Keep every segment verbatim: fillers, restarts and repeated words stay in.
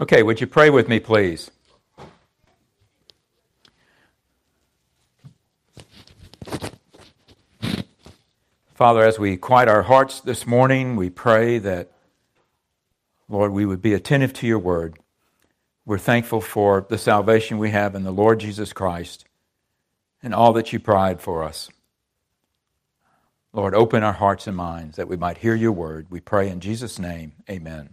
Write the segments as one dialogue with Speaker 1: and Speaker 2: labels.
Speaker 1: Okay, would you pray with me, please? Father, as we quiet our hearts this morning, we pray that, Lord, we would be attentive to your word. We're thankful for the salvation we have in the Lord Jesus Christ and all that you provide for us. Lord, open our hearts and minds that we might hear your word. We pray in Jesus' name, amen.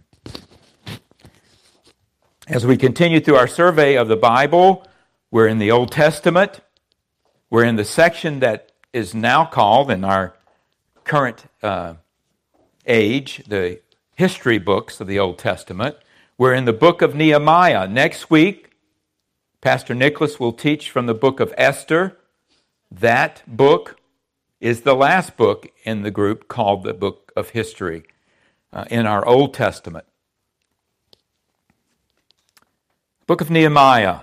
Speaker 1: As we continue through our survey of the Bible, we're in the Old Testament. We're in the section that is now called, in our current uh, age, the history books of the Old Testament. We're in the book of Nehemiah. Next week, Pastor Nicholas will teach from the book of Esther. That book is the last book in the group called the Book of History uh, in our Old Testament. Book of Nehemiah.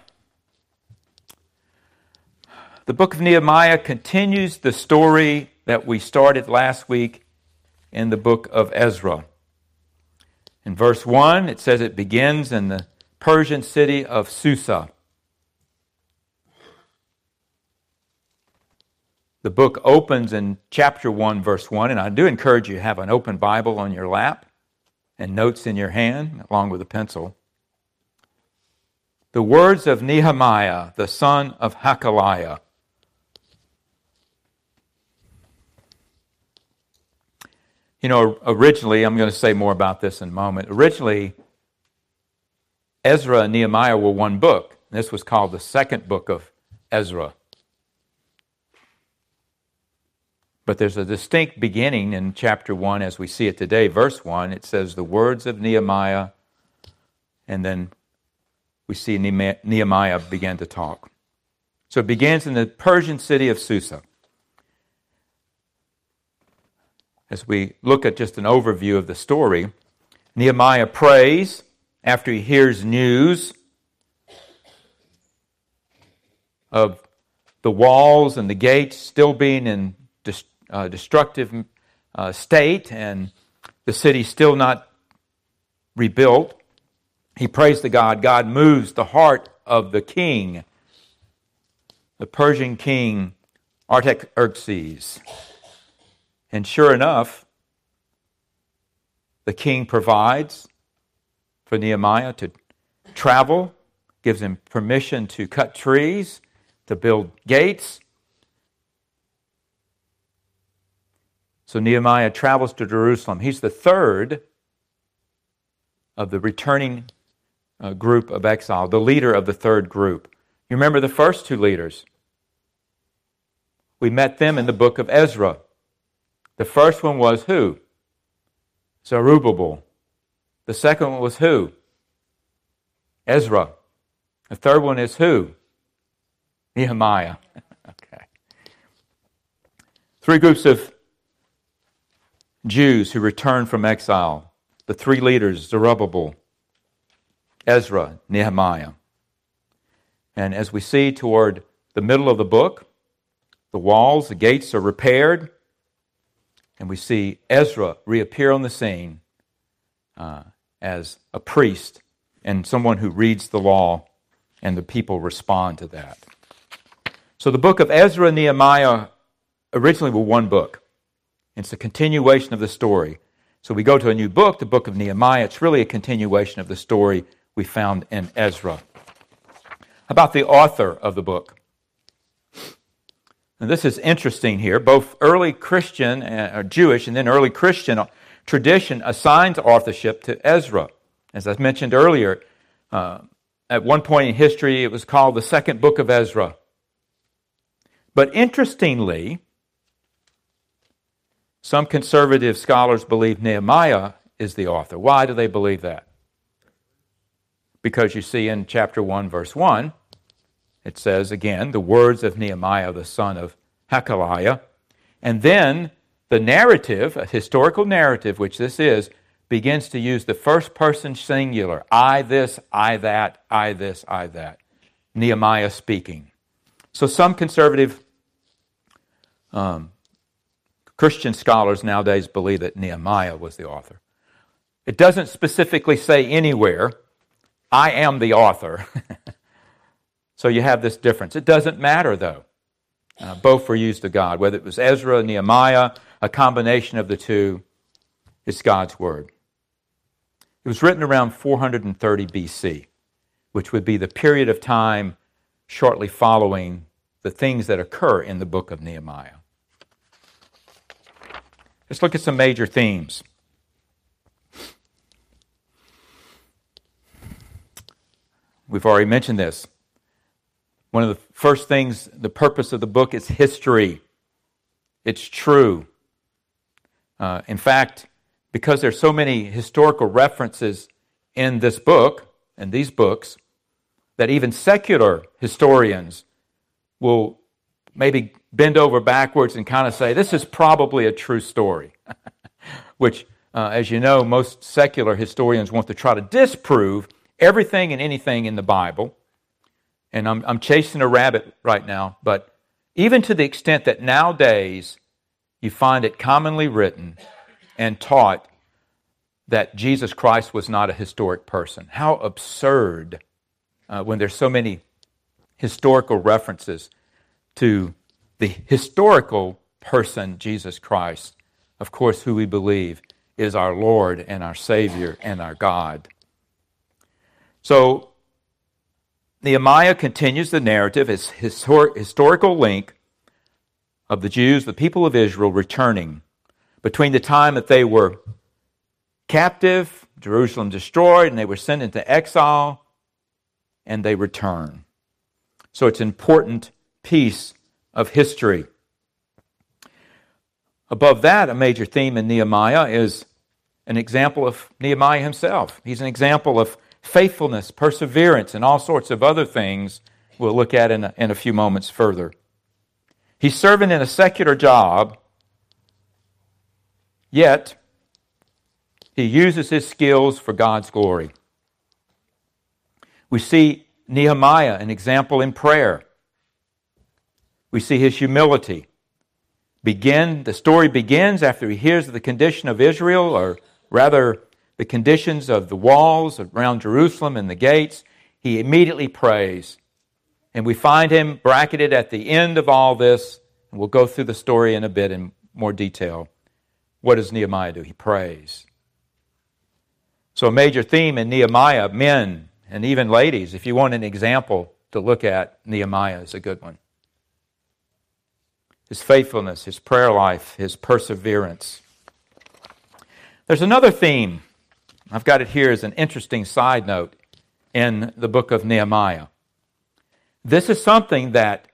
Speaker 1: The book of Nehemiah continues the story that we started last week in the book of Ezra. In verse one, it says it begins in the Persian city of Susa. The book opens in chapter one, verse one, and I do encourage you to have an open Bible on your lap and notes in your hand, along with a pencil. The words of Nehemiah, the son of Hakaliah. You know, originally, I'm going to say more about this in a moment. Originally, Ezra and Nehemiah were one book. This was called the second book of Ezra. But there's a distinct beginning in chapter one as we see it today. Verse one, it says, the words of Nehemiah, and then we see Nehemiah begin to talk. So it begins in the Persian city of Susa. As we look at just an overview of the story, Nehemiah prays after he hears news of the walls and the gates still being in uh, destructive uh, state and the city still not rebuilt. He prays to God. God moves the heart of the king, the Persian king Artaxerxes. And sure enough, the king provides for Nehemiah to travel, gives him permission to cut trees, to build gates. So Nehemiah travels to Jerusalem. He's the third of the returning uh, group of exile, the leader of the third group. You remember the first two leaders? We met them in the book of Ezra. The first one was who? Zerubbabel. The second one was who? Ezra. The third one is who? Nehemiah. Okay. Three groups of Jews who returned from exile. The three leaders, Zerubbabel, Ezra, Nehemiah. And as we see toward the middle of the book, the walls, the gates are repaired. And we see Ezra reappear on the scene uh, as a priest and someone who reads the law, and the people respond to that. So the book of Ezra and Nehemiah originally were one book. It's a continuation of the story. So we go to a new book, the book of Nehemiah. It's really a continuation of the story we found in Ezra. About the author of the book. And this is interesting here. Both early Christian, or Jewish, and then early Christian tradition assigns authorship to Ezra. As I mentioned earlier, uh, at one point in history, it was called the second book of Ezra. But interestingly, some conservative scholars believe Nehemiah is the author. Why do they believe that? Because you see in chapter one, verse one, it says, again, the words of Nehemiah, the son of Hakaliah. And then the narrative, a historical narrative, which this is, begins to use the first person singular. I this, I that, I this, I that. Nehemiah speaking. So some conservative um, Christian scholars nowadays believe that Nehemiah was the author. It doesn't specifically say anywhere I am the author. So you have this difference. It doesn't matter, though. Uh, both were used of God. Whether it was Ezra, Nehemiah, a combination of the two, it's God's Word. It was written around four hundred thirty B C, which would be the period of time shortly following the things that occur in the book of Nehemiah. Let's look at some major themes. We've already mentioned this. One of the first things, the purpose of the book is history. It's true. Uh, in fact, because there's so many historical references in this book, and these books, that even secular historians will maybe bend over backwards and kind of say, this is probably a true story. Which, uh, as you know, most secular historians want to try to disprove everything and anything in the Bible. And I'm, I'm chasing a rabbit right now, but even to the extent that nowadays you find it commonly written and taught that Jesus Christ was not a historic person. How absurd uh, when there's so many historical references to the historical person, Jesus Christ, of course, who we believe is our Lord and our Savior and our God. So, Nehemiah continues the narrative, his histor- historical link of the Jews, the people of Israel, returning between the time that they were captive, Jerusalem destroyed, and they were sent into exile, and they return. So it's an important piece of history. Above that, a major theme in Nehemiah is an example of Nehemiah himself. He's an example of faithfulness, perseverance, and all sorts of other things we'll look at in a, in a few moments further. He's serving in a secular job, yet he uses his skills for God's glory. We see Nehemiah, an example in prayer. We see his humility. Begin, the story begins after he hears of the condition of Israel, or rather the conditions of the walls around Jerusalem and the gates. He immediately prays. And we find him bracketed at the end of all this, and we'll go through the story in a bit in more detail. What does Nehemiah do? He prays. So a major theme in Nehemiah, men and even ladies, if you want an example to look at, Nehemiah is a good one. His faithfulness, his prayer life, his perseverance. There's another theme. I've got it here as an interesting side note in the book of Nehemiah. This is something that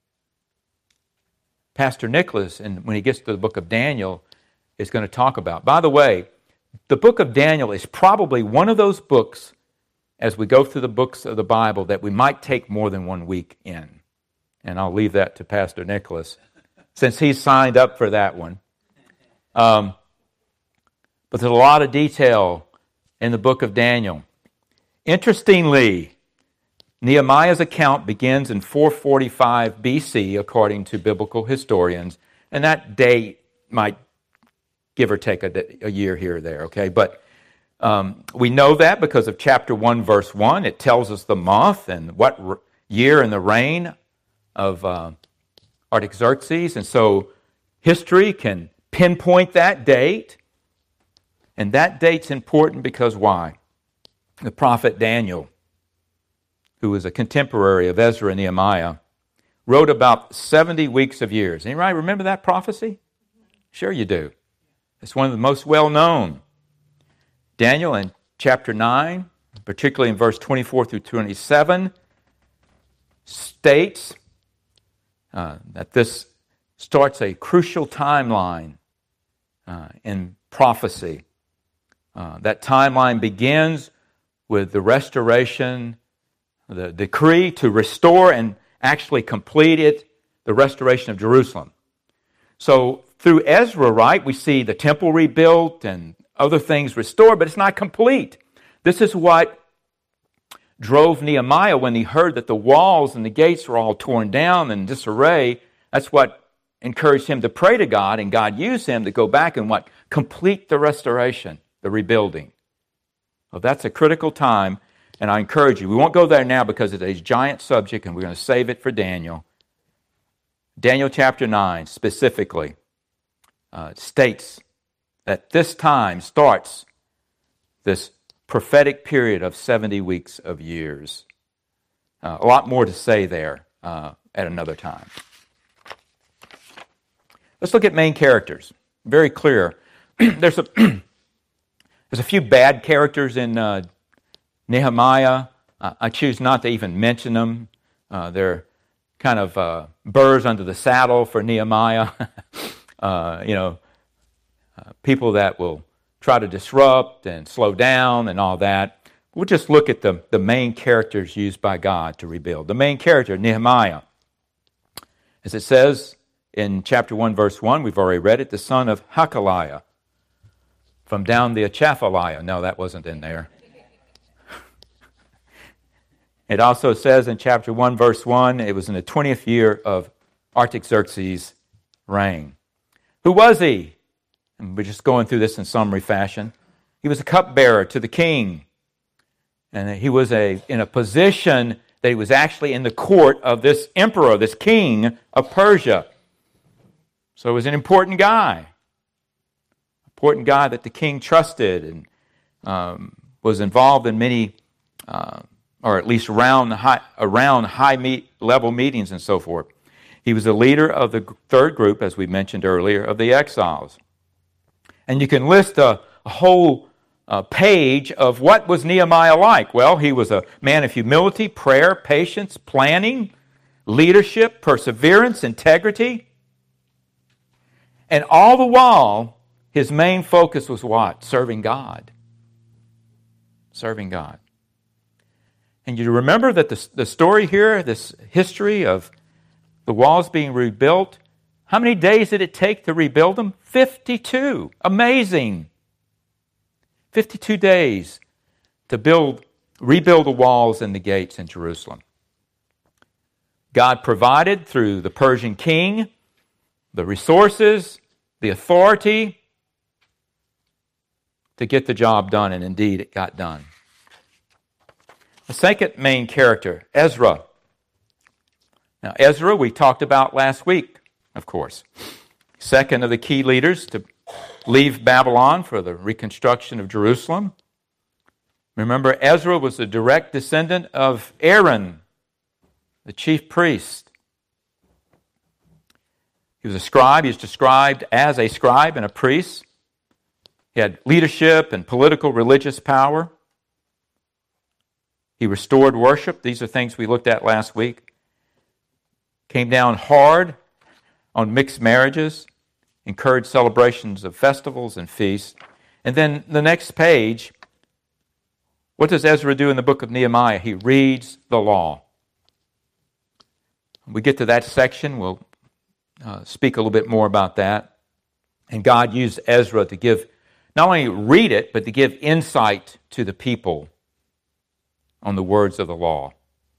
Speaker 1: Pastor Nicholas, and when he gets to the book of Daniel, is going to talk about. By the way, the book of Daniel is probably one of those books, as we go through the books of the Bible, that we might take more than one week in. And I'll leave that to Pastor Nicholas, since he's signed up for that one. Um, but there's a lot of detail in the book of Daniel. Interestingly, Nehemiah's account begins in four forty-five B C, according to biblical historians, and that date might give or take a, a year here or there, okay? But um, we know that because of chapter one, verse one. It tells us the month and what re- year in the reign of uh, Artaxerxes, and so history can pinpoint that date, and that date's important because why? The prophet Daniel, who was a contemporary of Ezra and Nehemiah, wrote about seventy weeks of years. Anybody remember that prophecy? Sure you do. It's one of the most well-known. Daniel in chapter nine, particularly in verse twenty-four through twenty-seven, states uh, that this starts a crucial timeline uh, in prophecy. Uh, that timeline begins with the restoration, the decree to restore and actually complete it, the restoration of Jerusalem. So through Ezra, right, we see the temple rebuilt and other things restored, but it's not complete. This is what drove Nehemiah when he heard that the walls and the gates were all torn down and disarray. That's what encouraged him to pray to God, and God used him to go back and what? Complete the restoration, the rebuilding. Well, that's a critical time. And I encourage you, we won't go there now because it's a giant subject and we're going to save it for Daniel. Daniel chapter nine specifically uh, states that this time starts this prophetic period of seventy weeks of years. Uh, a lot more to say there uh, at another time. Let's look at main characters. Very clear. there's a there's a few bad characters in uh, Nehemiah. Uh, I choose not to even mention them. Uh, they're kind of uh, burrs under the saddle for Nehemiah. uh, you know, uh, people that will try to disrupt and slow down and all that. We'll just look at the, the main characters used by God to rebuild. The main character, Nehemiah. As it says in chapter one, verse one, we've already read it, the son of Hakaliah, from down the Achaphaliah. No, that wasn't in there. It also says in chapter one, verse one, it was in the twentieth year of Artaxerxes' reign. Who was he? And we're just going through this in summary fashion. He was a cupbearer to the king. And he was a in a position that he was actually in the court of this emperor, this king of Persia. So he was an important guy. Important guy that the king trusted and um, was involved in many, uh, or at least around high, around high meet, level meetings and so forth. He was a leader of the third group, as we mentioned earlier, of the exiles. And you can list a, a whole uh, page of what was Nehemiah like. Well, he was a man of humility, prayer, patience, planning, leadership, perseverance, integrity. And all the while, his main focus was what? Serving God. Serving God. And you remember that the, the story here, this history of the walls being rebuilt, how many days did it take to rebuild them? fifty-two. Amazing. fifty-two days to build, rebuild the walls and the gates in Jerusalem. God provided through the Persian king the resources, the authority to get the job done, and indeed it got done. The second main character, Ezra. Now, Ezra, we talked about last week, of course. Second of the key leaders to leave Babylon for the reconstruction of Jerusalem. Remember, Ezra was a direct descendant of Aaron, the chief priest. He was a scribe. He was described as a scribe and a priest. He had leadership and political religious power. He restored worship. These are things we looked at last week. Came down hard on mixed marriages, encouraged celebrations of festivals and feasts. And then the next page, what does Ezra do in the book of Nehemiah? He reads the law. When we get to that section, we'll uh, speak a little bit more about that. And God used Ezra to give, not only read it, but to give insight to the people on the words of the law.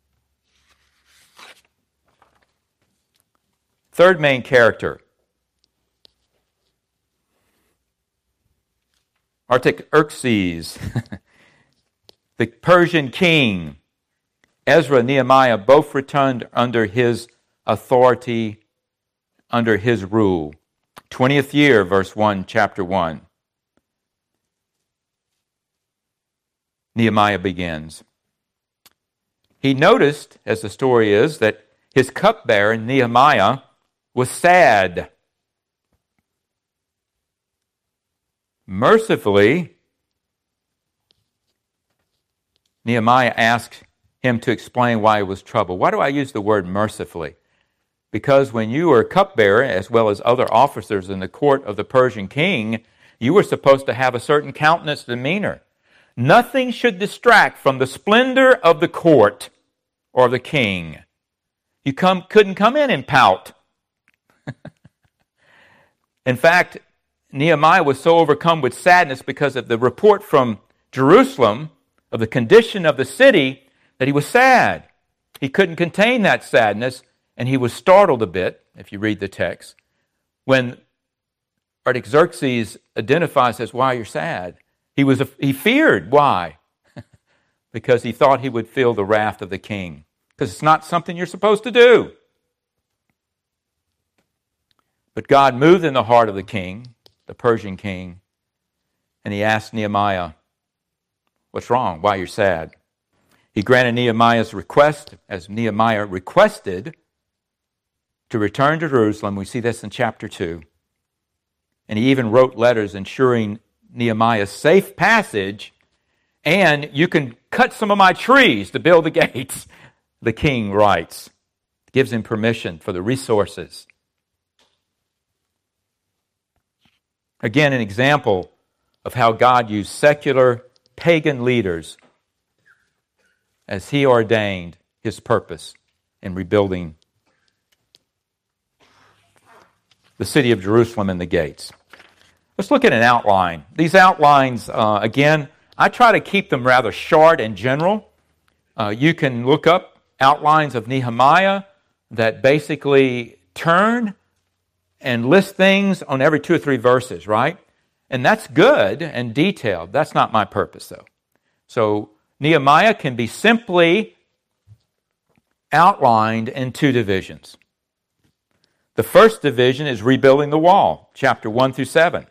Speaker 1: Third main character, Artaxerxes, the Persian king. Ezra and Nehemiah both returned under his authority, under his rule. twentieth year, verse one, chapter one. Nehemiah begins. He noticed, as the story is, that his cupbearer, Nehemiah, was sad. Mercifully, Nehemiah asked him to explain why he was troubled. Why do I use the word mercifully? Because when you were cupbearer, as well as other officers in the court of the Persian king, you were supposed to have a certain countenance demeanor. Nothing should distract from the splendor of the court or the king. You come, couldn't come in and pout. In fact, Nehemiah was so overcome with sadness because of the report from Jerusalem of the condition of the city that he was sad. He couldn't contain that sadness, and he was startled a bit, if you read the text, when Artaxerxes identifies as why you're sad. He was he feared. Why? because he thought he would feel the wrath of the king, because it's not something you're supposed to do. But God moved in the heart of the king, the Persian king, and he asked Nehemiah, "What's wrong? Why you're sad?" He granted Nehemiah's request, as Nehemiah requested to return to Jerusalem. We see this in chapter two. And he even wrote letters ensuring Nehemiah's safe passage, and you can cut some of my trees to build the gates, the king writes. Gives him permission for the resources. Again, an example of how God used secular pagan leaders as he ordained his purpose in rebuilding the city of Jerusalem and the gates. Let's look at an outline. These outlines, uh, again, I try to keep them rather short and general. Uh, you can look up outlines of Nehemiah that basically turn and list things on every two or three verses, right? And that's good and detailed. That's not my purpose, though. So Nehemiah can be simply outlined in two divisions. The first division is rebuilding the wall, chapter one through seven.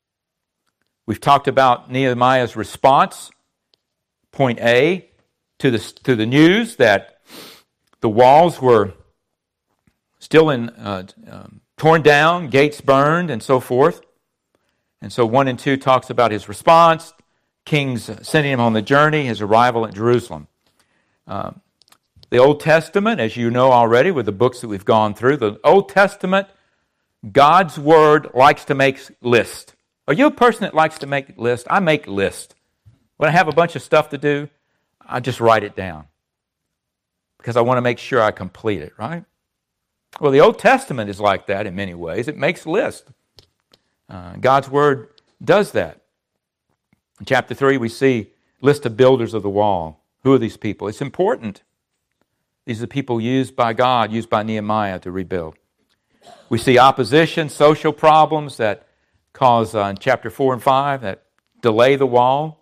Speaker 1: We've talked about Nehemiah's response, point A, to the, to the news that the walls were still in uh, um, torn down, gates burned, and so forth. And so one and two talks about his response, kings sending him on the journey, his arrival at Jerusalem. Uh, the Old Testament, as you know already with the books that we've gone through, the Old Testament, God's Word likes to make lists. Are you a person that likes to make lists? I make lists. When I have a bunch of stuff to do, I just write it down because I want to make sure I complete it, right? Well, the Old Testament is like that in many ways. It makes lists. Uh, God's Word does that. In chapter three, we see list of builders of the wall. Who are these people? It's important. These are the people used by God, used by Nehemiah to rebuild. We see opposition, social problems that cause, uh, in chapter four and five, that delay the wall.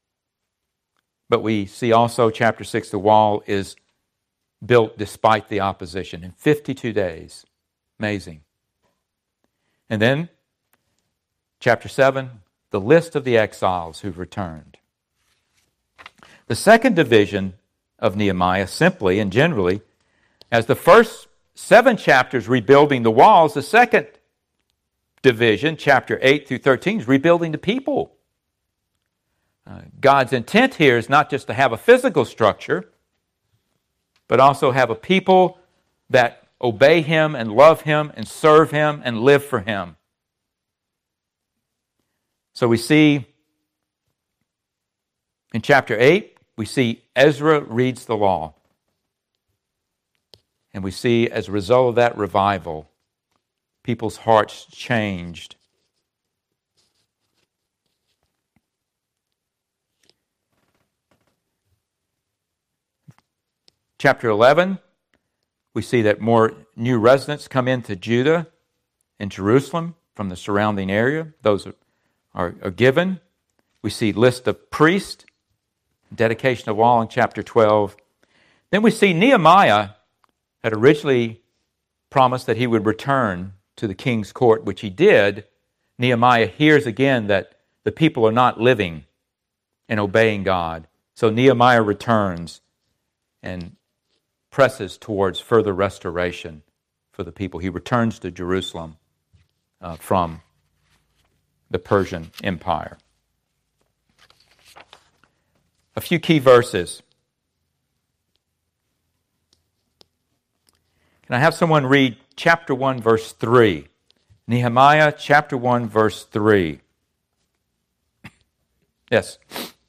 Speaker 1: But we see also, chapter six, the wall is built despite the opposition in fifty-two days. Amazing. And then, chapter seven, the list of the exiles who've returned. The second division of Nehemiah, simply and generally, as the first seven chapters rebuilding the walls, the second division, chapter eight through thirteen, is rebuilding the people. Uh, God's intent here is not just to have a physical structure, but also have a people that obey Him and love Him and serve Him and live for Him. So we see in chapter eight, we see Ezra reads the law. And we see as a result of that revival, people's hearts changed. Chapter eleven, we see that more new residents come into Judah and Jerusalem from the surrounding area. Those are, are, are given. We see list of priests, dedication of wall in chapter twelve. Then we see Nehemiah had originally promised that he would return to the king's court, which he did. Nehemiah hears again that the people are not living and obeying God. So Nehemiah returns and presses towards further restoration for the people. He returns to Jerusalem uh, from the Persian Empire. A few key verses. Can I have someone read chapter one, verse three? Nehemiah chapter one, verse three. Yes.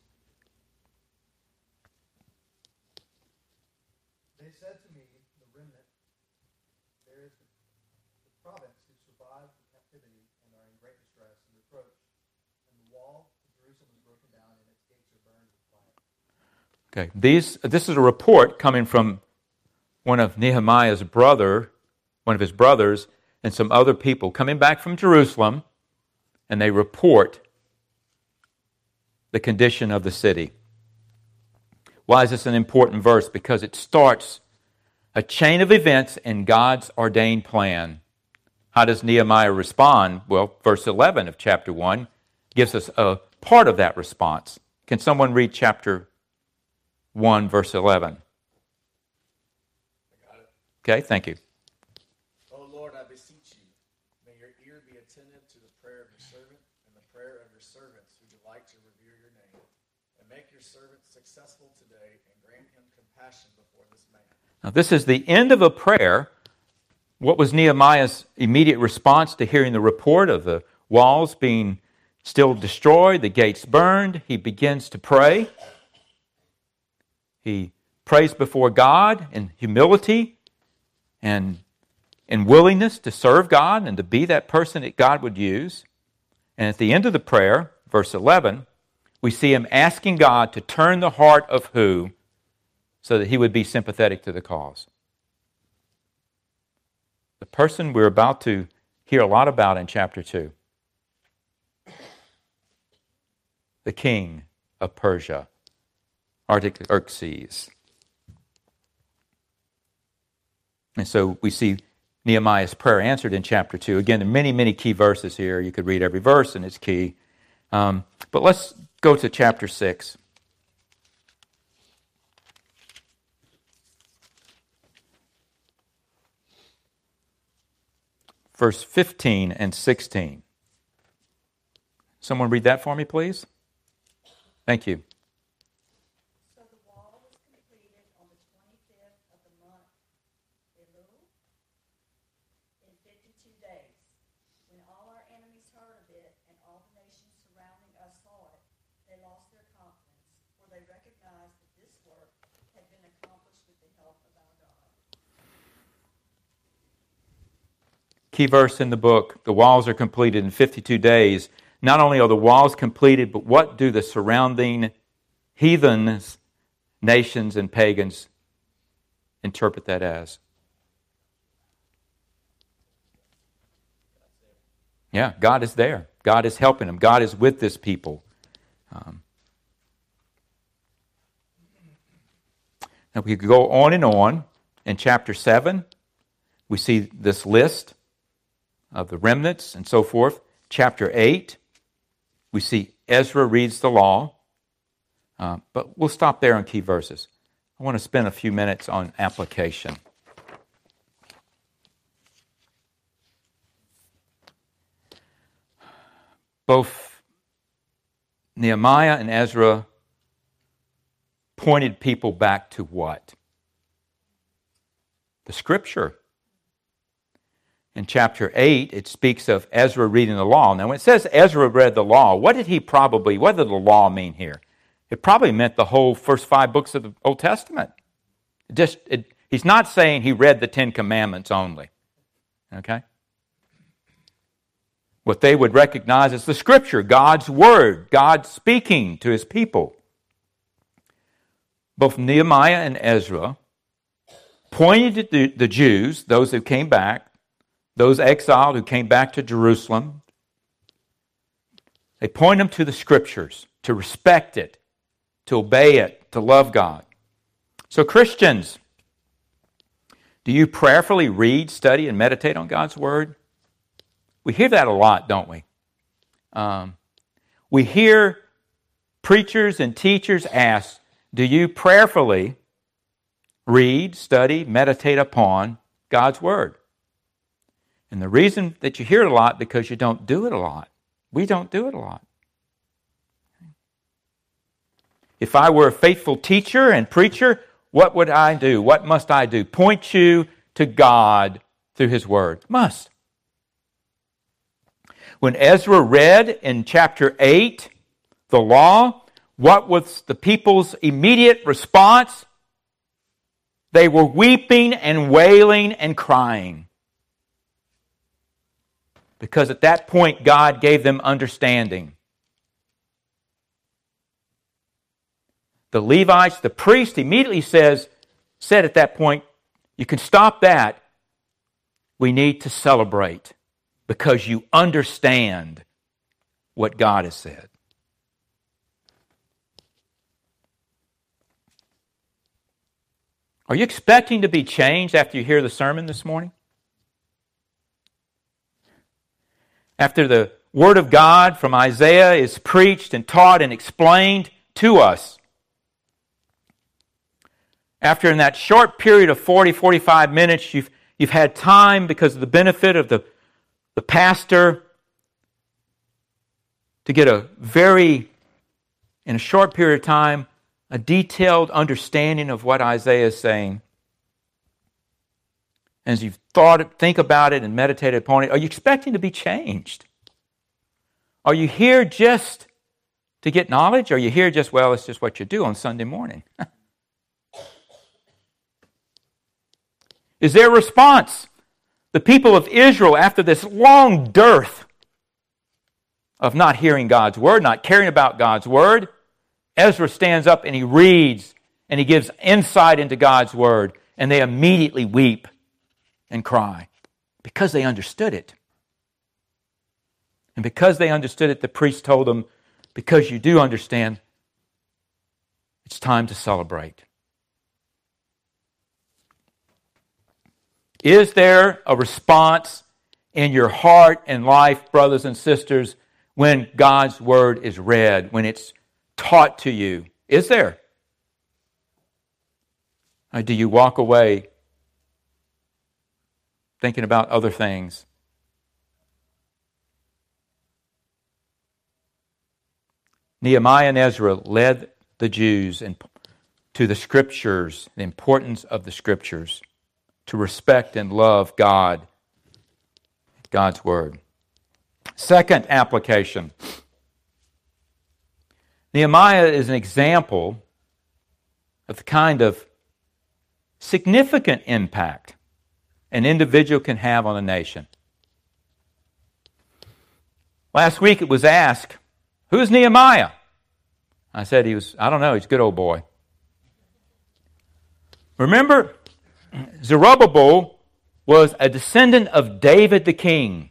Speaker 2: They said to me, the remnant, there is the province who survived the captivity and are in great distress and reproach, and the wall of Jerusalem is broken down and its gates are burned with fire.
Speaker 1: Okay, these this is a report coming from one of Nehemiah's brother, one of his brothers, and some other people coming back from Jerusalem, and they report the condition of the city. Why is this an important verse? Because it starts a chain of events in God's ordained plan. How does Nehemiah respond? Well, verse eleven of chapter one gives us a part of that response. Can someone read chapter one, verse eleven?
Speaker 3: I got it.
Speaker 1: Okay, thank you.
Speaker 3: O Lord, I beseech you, may your ear be attentive to the prayer of your servant and the prayer of your servants who delight to revere your name, and make your servant successful today and grant him compassion before this man.
Speaker 1: Now, this is the end of a prayer. What was Nehemiah's immediate response to hearing the report of the walls being still destroyed, the gates burned? He begins to pray. He prays before God in humility and in willingness to serve God and to be that person that God would use. And at the end of the prayer, verse eleven, we see him asking God to turn the heart of who so that he would be sympathetic to the cause. The person we're about to hear a lot about in chapter two. The king of Persia, Artaxerxes. And so we see Nehemiah's prayer answered in chapter two. Again, there are many, many key verses here. You could read every verse and it's key. Um, but let's go to chapter six. Verse fifteen and sixteen. Someone read that for me, please. Thank you.
Speaker 4: So the wall was completed on the twenty-fifth of the month Elul in fifty-two days. When all our enemies heard of it and all the nations surrounding us saw it, they lost their confidence, for they recognized that this work had been accomplished with the help of our God.
Speaker 1: Key verse in the book, the walls are completed in fifty-two days. Not only are the walls completed, but what do the surrounding heathens, nations, and pagans interpret that as? Yeah, God is there. God is helping them. God is with this people. Um, now we could go on and on. In chapter seven, we see this list of the remnants and so forth. Chapter eight, we see Ezra reads the law. Uh, but we'll stop there on key verses. I want to spend a few minutes on application. Both Nehemiah and Ezra pointed people back to what? The Scripture. In chapter eight, it speaks of Ezra reading the law. Now, when it says Ezra read the law, what did he probably, what did the law mean here? It probably meant the whole first five books of the Old Testament. Just, it, he's not saying he read the Ten Commandments only. Okay? What they would recognize as the Scripture, God's Word, God speaking to His people. Both Nehemiah and Ezra pointed to the Jews, those who came back, those exiled who came back to Jerusalem. They point them to the Scriptures, to respect it, to obey it, to love God. So Christians, do you prayerfully read, study, and meditate on God's Word? We hear that a lot, don't we? Um, we hear preachers and teachers ask, do you prayerfully read, study, meditate upon God's Word? And the reason that you hear it a lot because you don't do it a lot. We don't do it a lot. If I were a faithful teacher and preacher, what would I do? What must I do? Point you to God through His Word. Must. When Ezra read in chapter eight the law, what was the people's immediate response? They were weeping and wailing and crying. Because at that point, God gave them understanding. The Levites, the priest, immediately says, said at that point, you can stop that. We need to celebrate because you understand what God has said. Are you expecting to be changed after you hear the sermon this morning? After the Word of God from Isaiah is preached and taught and explained to us. After in that short period of forty, forty-five minutes, you've, you've had time because of the benefit of the, the pastor to get a very, in a short period of time, a detailed understanding of what Isaiah is saying. And as you've thought, think about it and meditated upon it, are you expecting to be changed? Are you here just to get knowledge? Or are you here just, well, it's just what you do on Sunday morning? Is there a response? The people of Israel, after this long dearth of not hearing God's word, not caring about God's word, Ezra stands up and he reads and he gives insight into God's word, and they immediately weep and cry because they understood it. And because they understood it, the priest told them, because you do understand, it's time to celebrate. Is there a response in your heart and life, brothers and sisters, when God's word is read, when it's taught to you? Is there? Or do you walk away thinking about other things? Nehemiah and Ezra led the Jews to the Scriptures, the importance of the Scriptures, to respect and love God, God's Word. Second application. Nehemiah is an example of the kind of significant impact an individual can have on a nation. Last week it was asked, who's Nehemiah? I said he was, I don't know, he's a good old boy. Remember, Zerubbabel was a descendant of David the king.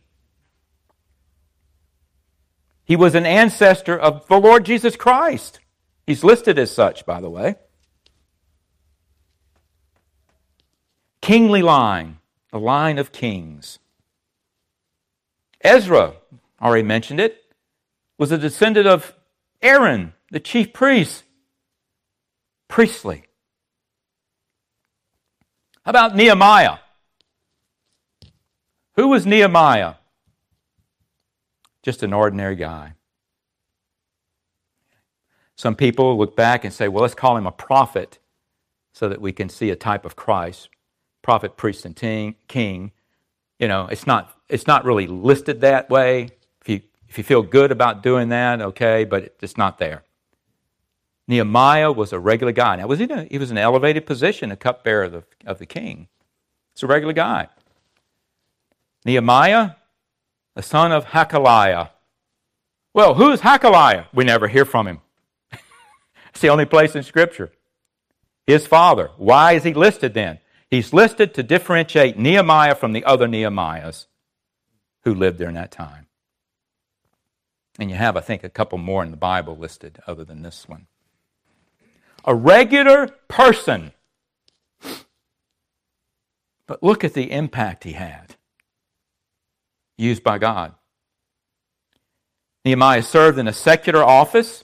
Speaker 1: He was an ancestor of the Lord Jesus Christ. He's listed as such, by the way. Kingly line, the line of kings. Ezra, already mentioned it, was a descendant of Aaron, the chief priest. Priestly. How about Nehemiah? Who was Nehemiah? Just an ordinary guy. Some people look back and say, well, let's call him a prophet so that we can see a type of Christ. Prophet, priest, and king. You know, it's not it's not really listed that way. If you if you feel good about doing that, okay, but it's not there. Nehemiah was a regular guy. Now, was he? A, he was an elevated position, a cupbearer of the, of the king. It's a regular guy. Nehemiah, the son of Hakaliah. Well, who's Hakaliah? We never hear from him. It's the only place in Scripture. His father. Why is he listed then? He's listed to differentiate Nehemiah from the other Nehemiahs who lived during that time. And you have, I think, a couple more in the Bible listed other than this one. A regular person. But look at the impact he had. Used by God. Nehemiah served in a secular office,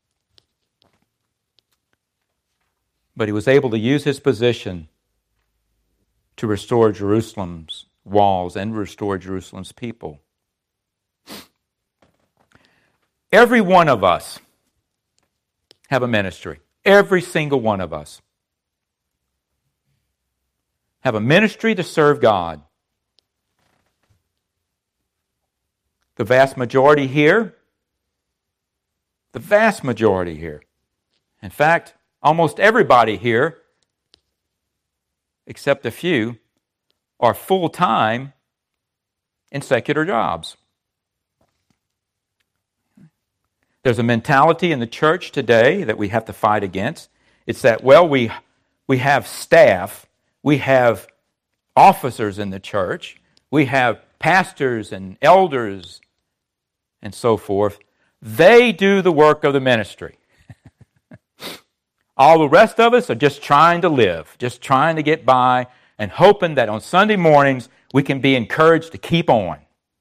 Speaker 1: but he was able to use his position to restore Jerusalem's walls and restore Jerusalem's people. Every one of us have a ministry. Every single one of us have a ministry to serve God. The vast majority here, the vast majority here, in fact, almost everybody here, except a few, are full-time in secular jobs. There's a mentality in the church today that we have to fight against. It's that, well, we we have staff, we have officers in the church, we have pastors and elders and so forth. They do the work of the ministry. All the rest of us are just trying to live, just trying to get by, and hoping that on Sunday mornings we can be encouraged to keep on.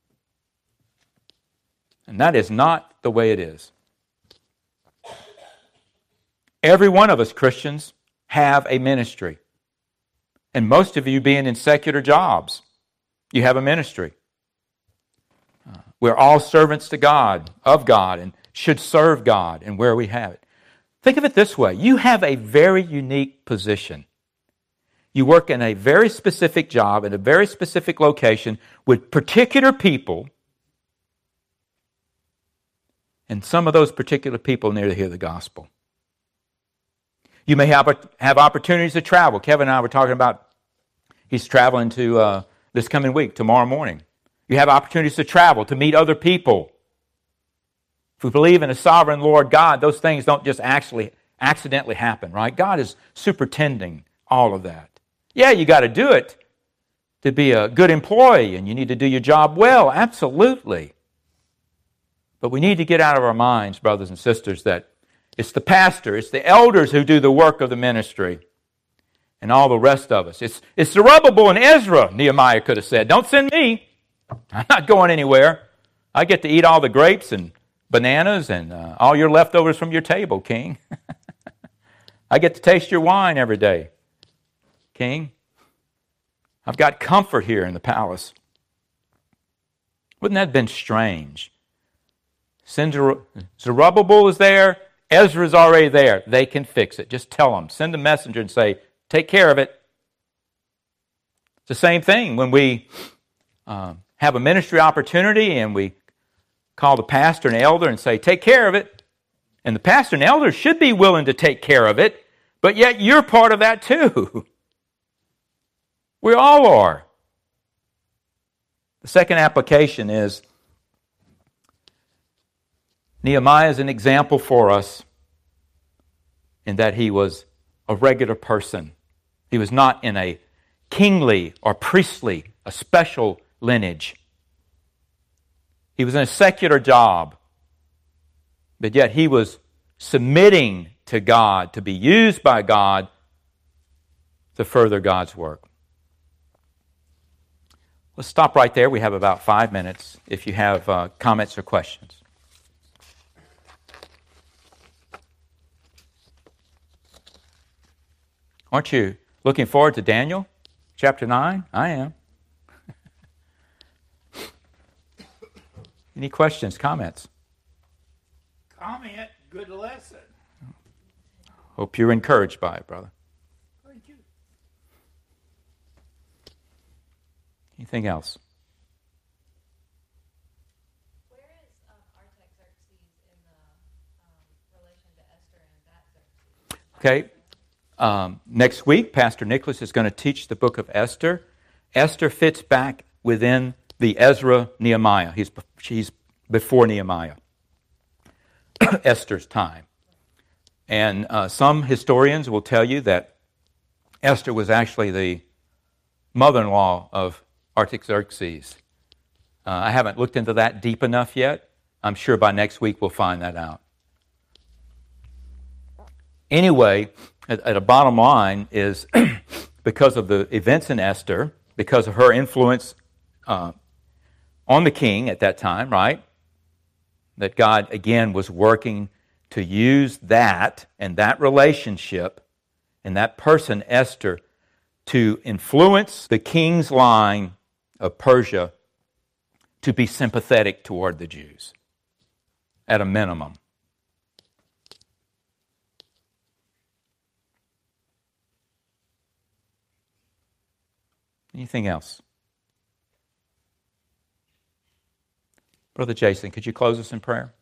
Speaker 1: And that is not the way it is. Every one of us Christians have a ministry. And most of you being in secular jobs, you have a ministry. Uh, we're all servants to God, of God, and should serve God and where we have it. Think of it this way. You have a very unique position. You work in a very specific job in a very specific location with particular people, and some of those particular people need to hear the gospel. You may have, have opportunities to travel. Kevin and I were talking about he's traveling to uh, this coming week, tomorrow morning. You have opportunities to travel, to meet other people. If we believe in a sovereign Lord God, those things don't just actually accidentally happen, right? God is superintending all of that. Yeah, you got to do it to be a good employee, and you need to do your job well, absolutely. But we need to get out of our minds, brothers and sisters, that it's the pastor, it's the elders who do the work of the ministry, and all the rest of us. It's, it's Zerubbabel and Ezra, Nehemiah could have said. Don't send me. I'm not going anywhere. I get to eat all the grapes and bananas and uh, all your leftovers from your table, King. I get to taste your wine every day, King. I've got comfort here in the palace. Wouldn't that have been strange? Zerubbabel is there. Ezra's already there. They can fix it. Just tell them. Send a messenger and say, take care of it. It's the same thing when we um, have a ministry opportunity and we call the pastor and elder and say, take care of it. And the pastor and elder should be willing to take care of it, but yet you're part of that too. We all are. The second application is Nehemiah is an example for us in that he was a regular person. He was not in a kingly or priestly, a special lineage. He was in a secular job, but yet he was submitting to God, to be used by God to further God's work. Let's stop right there. We have about five minutes if you have uh, comments or questions. Aren't you looking forward to Daniel chapter nine? I am. Any questions, comments?
Speaker 5: Comment, good lesson.
Speaker 1: Hope you're encouraged by it, brother.
Speaker 5: Thank you.
Speaker 1: Anything else?
Speaker 6: Where is um, Artaxerxes in the um, relation to Esther and that Xerxes?
Speaker 1: Okay. Um, next week, Pastor Nicholas is going to teach the book of Esther. Esther fits back within the Ezra Nehemiah. He's, she's before Nehemiah. Esther's time. And uh, some historians will tell you that Esther was actually the mother-in-law of Artaxerxes. Uh, I haven't looked into that deep enough yet. I'm sure by next week we'll find that out. Anyway, at, at a bottom line is because of the events in Esther, because of her influence uh, on the king at that time, right? That God, again, was working to use that and that relationship and that person, Esther, to influence the king's line of Persia to be sympathetic toward the Jews, at a minimum. Anything else? Brother Jason, could you close us in prayer?